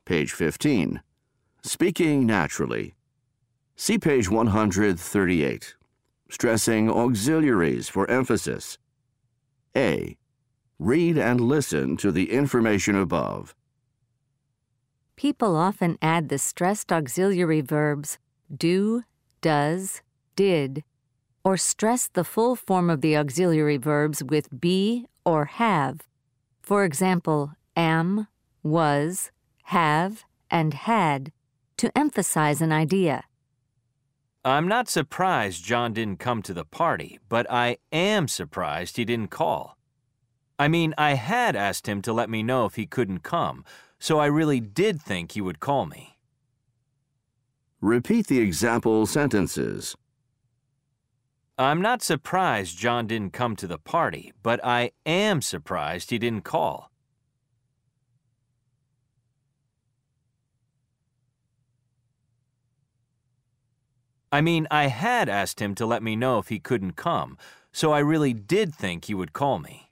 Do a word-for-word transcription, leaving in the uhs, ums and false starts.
page fifteen. Speaking naturally. See page one hundred thirty-eight. Stressing auxiliaries for emphasis. A. Read and listen to the information above. People often add the stressed auxiliary verbs do, does, did, or stress the full form of the auxiliary verbs with be or have. For example, am, was, have, and had, to emphasize an idea. I'm not surprised John didn't come to the party, but I am surprised he didn't call. I mean, I had asked him to let me know if he couldn't come, so I really did think he would call me. Repeat the example sentences. I'm not surprised John didn't come to the party, but I am surprised he didn't call. I mean, I had asked him to let me know if he couldn't come, so I really did think he would call me.